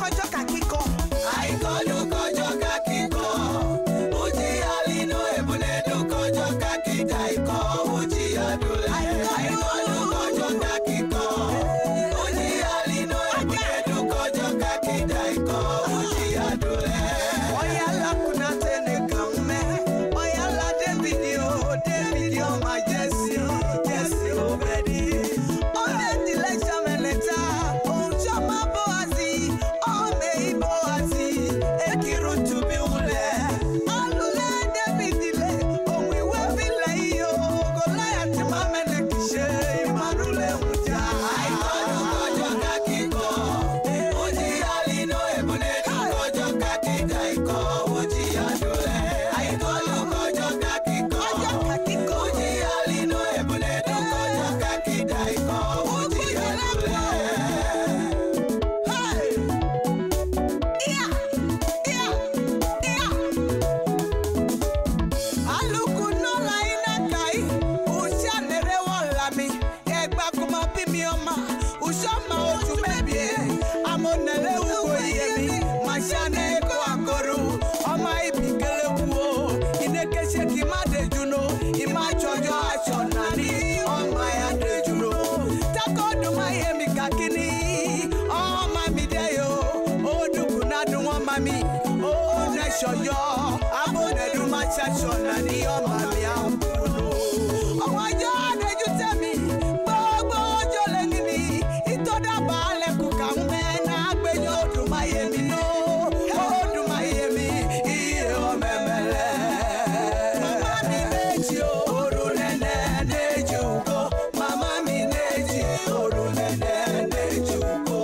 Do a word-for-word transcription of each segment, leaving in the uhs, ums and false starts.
kojo kakiko. Aikolu kojo kakiko. Uji alino ebune du kojo kakitaiko. Uji adule. Aikolu kojo kakiko. Uji alino ebune du kojo kakitaiko. Uji adule. Oyala kuna tene kamme. Oyala de video, de video ma Jesse, Jesse obedi. Ode dilesha meleta. Onjama boazi, ome iboazi. Ekiru tubi ule. Alule de vidile. Onwe webile iyo. Golaya timamene kishe. Imarule muja. Aikolu kojo kakiko. Uji alino ebune du kojo kakitaiko. Uji adule. Aikolu kojo kakiko. Kakiko. Uji alino ebune du kojo kakitaiko. Uji adule. Hey! Yeah! Yeah! Yeah! Aluku no la ina kai. Usha nere wala mi. Egba kuma bimi oma. Usha ma otu mebie. Amonele ugo yemi. Mashane ko akoru. Oma ibi kele kuo. Ineke sheki ma de juno. Ima chojo acho nani. Oma ya de juno. Tako duma yemi kakini. Oma mi deyo. Odu kunadu oma mi. O nesho yo. Abone duma chacho nani. Oma mi ampuno. Oma yo de jutemi. Gbogbo ojo lengini. Itoda baale kukamume. Na agbeyo duma yemi no. Oduma yemi. Iye omemele. Mama mi neji o. Oru nene neji ugo. Mama mi neji. Oru nene neji ugo.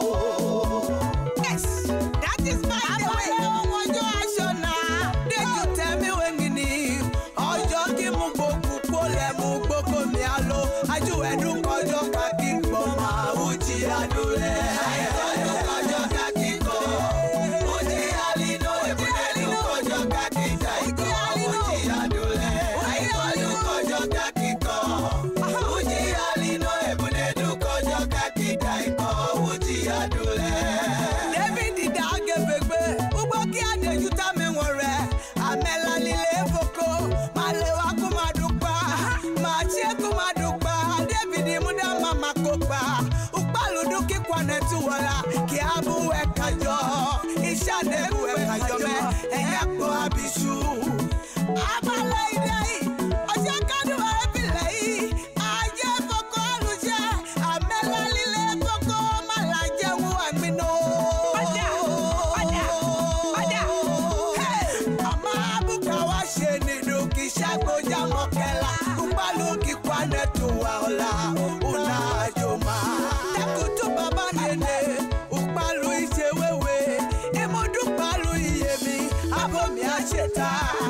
Yes, that is my way. Ojo ashona. Deju temi wengini. Ojo ki mu gboku pole mu gboko mi alo. Aju edun kojo kaki gboma. Uji adule. Aikolu kojo kakiko. Uji alino ebune du kojo kakitaiko. Uji adule. Aikolu kojo kakiko. Uji alino ebune du kojo kakitaiko. Uji adule. David dage begbe. Ugbo ki adeju ta mi wore. Amela lile foko. Malewa kumadupa. Machie kumadupa. David muda mama kopa. Ukpalu duki kwa netu wala. Ki abu wekajo. Isha nebu wekajo me. Enyakpo abisu. Abala idei. Oja kadu ebilei. Aje foko aluje. Amela lile foko. Malaje wu amino. Oja. Oja. Oja. Hey. Ama abuka wa sheni duki shagboja mokela. Ukpalu ki kwa netu wala. Una joma. Takutu baba nene. Ukpalu ise wewe. Imodu palu iyemi. Abomi acheta.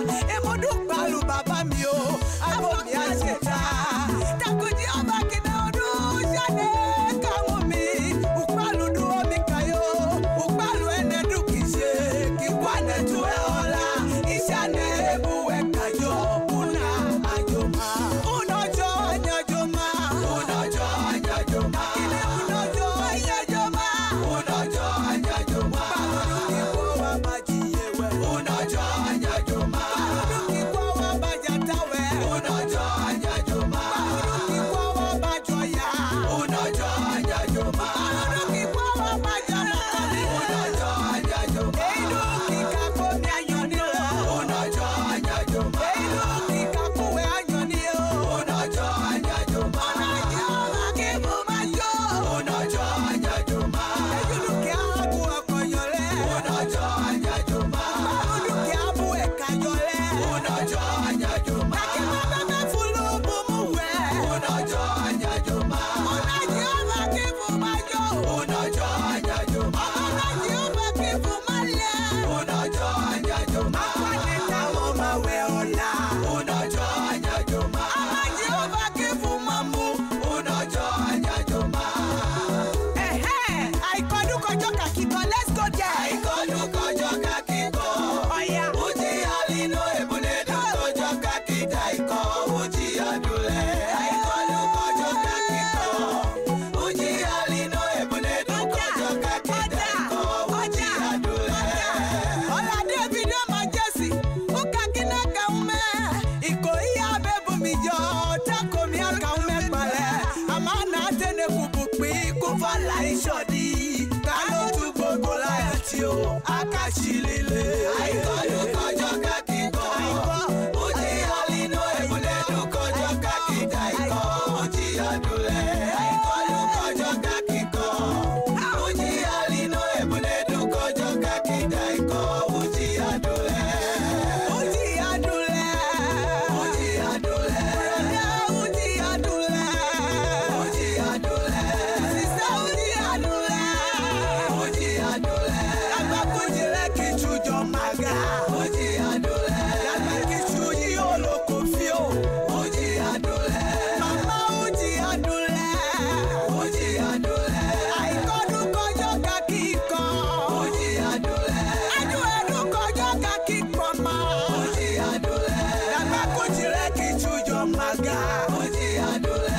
fio akashilile Aikodu kojo kakiko Uji alino ebuledu kojo kakidaiko Uji adule Aikodu kojo kakiko Uji alino ebuledu kojo kakidaiko Uji adule Uji adule Uji adule Uji adule Uji adule Sister Uji adule Uji adule Agba kujile kichujo maga Uji adule Agba kichuji oloko fio Uji adule Mama Uji adule Uji adule Aikodu kojo kakiko Uji adule Adu edu kojo kakiko ma Uji adule Agba kujile kichujo maga Uji adule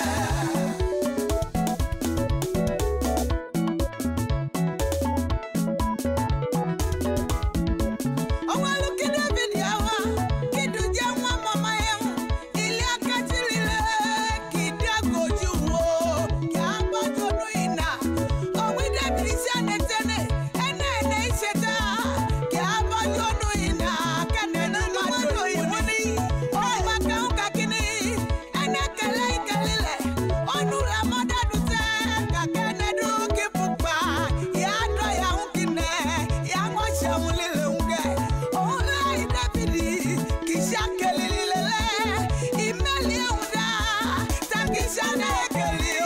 Owalu David yawa Kiduja mwa mama yemu Ili akatilile Kidago juwo Kiaba jonu ina Owi David siane tene Ene ene isheta Kiaba jonu ina Kene numa jonu imuni Owa kauka kini Ene kele ikelile Onula moda dute Kakene du kipupa Yado ya unkine Ya ngoshe ulile unge Ola idabidi Kisha kelilile Imeli uda Takisha na ekelio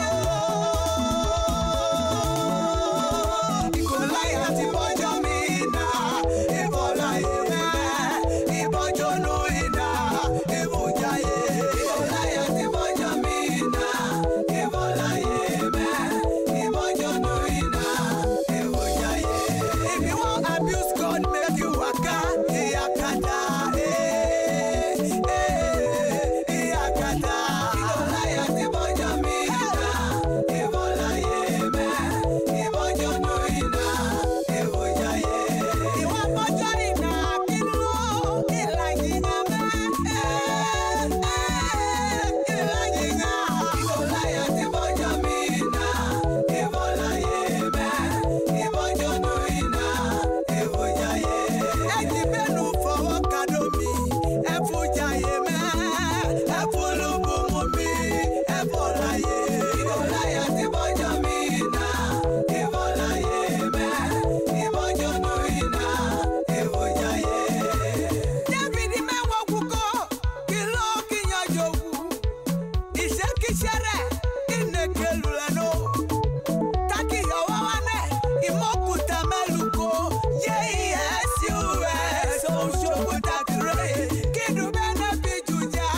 Ikola ya tibojo mina Ibola ime Ibojo nuina Ibuja ye Ibola ya tibojo mina Ibola yeme Ibojo nuina Ibuja ye If you want abuse God make you waka Iyakata eh eh Iyakata Ibola ya tibojo mina Ibola yeme Ibojo nuina Ibuja ye Iwa bojo ina kilo ilajinya me eh eh ilajinya Ibola ya tibojo mina Ibola yeme Ibojo nuina Ibuja ye Eji benu fọwọ́ kado mi ẹfuja ye me ẹfulubu mu mi ẹfọla ye Ibola ya tibojo mina Ibola yeme Ibojo nuina Ibuja ye David mẹ́wọ́ kuko kilo kinyanjogu iṣẹ́kíṣẹ́rẹ́ inekelu lẹ́nu taki yọwọ́ wane ìmọ̀kúta mẹ́lùkọ yẹ ìyẹ́ sí rẹ̀ sọ̀ṣọ́kúta kiri kíndù bẹ́ẹ̀ bí jùjà.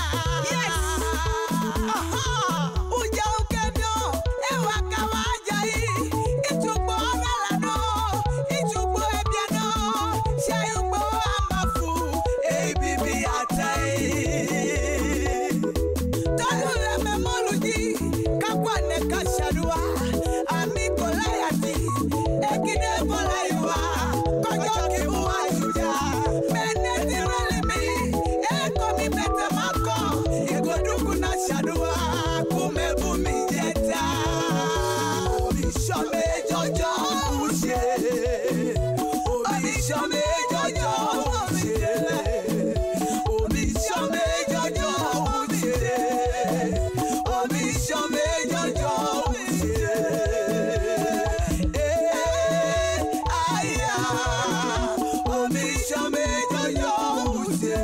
Ujà òkèdè ẹwà káwá ajayi ìtúgbò ọ̀nàlànà ìtúgbò ẹ̀bíànà ṣẹ́yìngbò àmàfù èbìbì àtẹ̀yìn. Tọ́lú rẹ̀ mẹ́mọ́lùdí kápá nẹ́ka ṣàdúrà àmì Gòláyátì èkìdé bọ́lá ìwà kọjọ́ kí mú àjùjà mẹ́nẹ́ ti rẹ́lẹ̀ mi ẹ̀kọ́ mi bẹ̀tẹ̀ máa kọ́ ìgòdùkú náà ṣàdúrà kú mẹ́bù mi jẹta. Omiṣọ́ méjọ́jọ́ òṣè omiṣọ́ méjọ́jọ́ òṣè omiṣọ́ méjọ́jọ́ òṣè omiṣọ́ méjọ́jọ́ òṣè. Eh, aya, omiṣọ́ méjọ́jọ́ òṣè.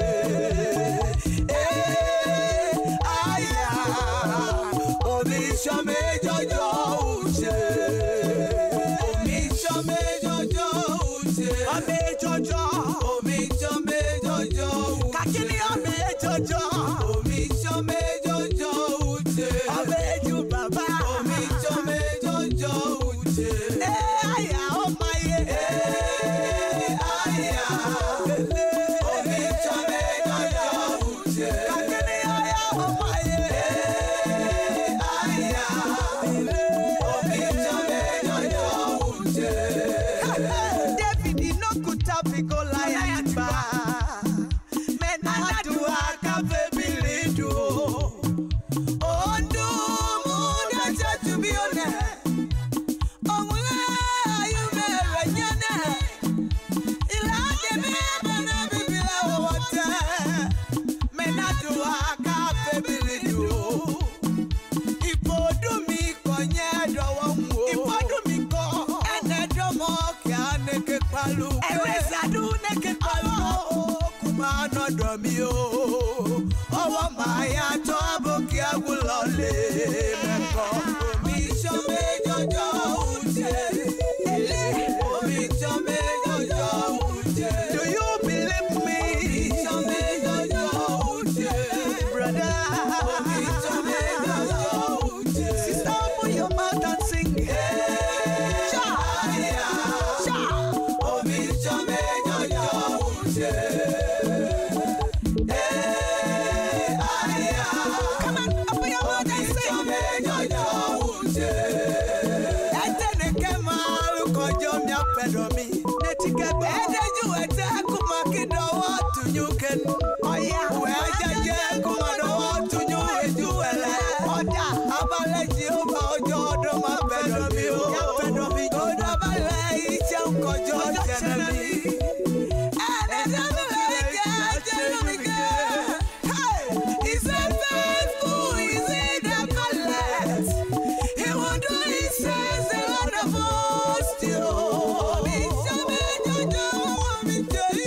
Eh, aya, omiṣọ́ méjọ́jọ́ òṣè. Omiṣọ́ méjọ́jọ́ òṣè. Ọmẹ́jọ́jọ́. Omiṣọ́ méjọ́jọ́ Kàkíní ọmẹ́jọ́jọ́. Omiṣọ́ méjọ́jọ́ uche Ọmẹ́jú bàbá. Omiṣọ́ méjọ́jọ́ uche Eh, aya, ọmọ ayé. Eh, aya Omiṣọ́ méjọ́jọ́ uche Kàkíní aya, ọmọ ayé. Eh, aya Omiṣọ́ méjọ́jọ́ uche David no kuta pigo Goliath ba. Mena dua kafe bilidu. Ondu muda chatu bione. Omule ayu balu. Erezadu naked balu. Kuma no domio. Owa maya to aboki agulole. Meko. Omi chome jojo uche. Omi chome jojo uche. Do you believe me? Omi chome jojo uche. Brother. Omi chome jojo uche. Sister, open your mouth and sing. Oh yeah, where jaje kumado to you ejuele. Oda abaleji oba ojo odo ma pedo mi o. Pedo mi oda bale iche unkojo jenemi. Ede jenemi ke jenemi ke. Hey, he's a faithful, he's in the palace. He will do he says a lot of us still. Mi chame jojo mi chei.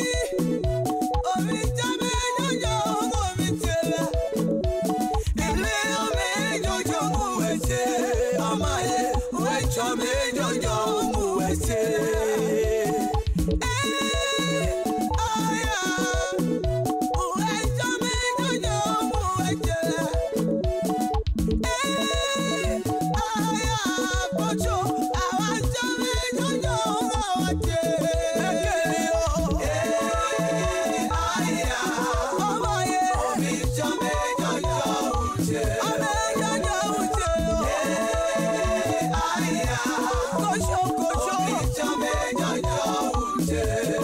Chome jojo muwese. Eh, aya. Uwe chome jojo muwese. Eh, aya. Pocho, awa chome jojo muwese. Eh, aya. Omoye. Omi chome jojo muwese. Ome jojo muwese. Kocho, kocho, omi chome jojo uche.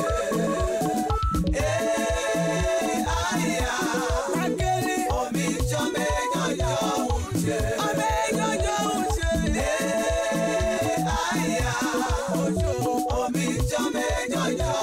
Eh, aya, akeli, omi chome jojo uche. Ome jojo uche. Eh, aya, kocho, omi chome jojo.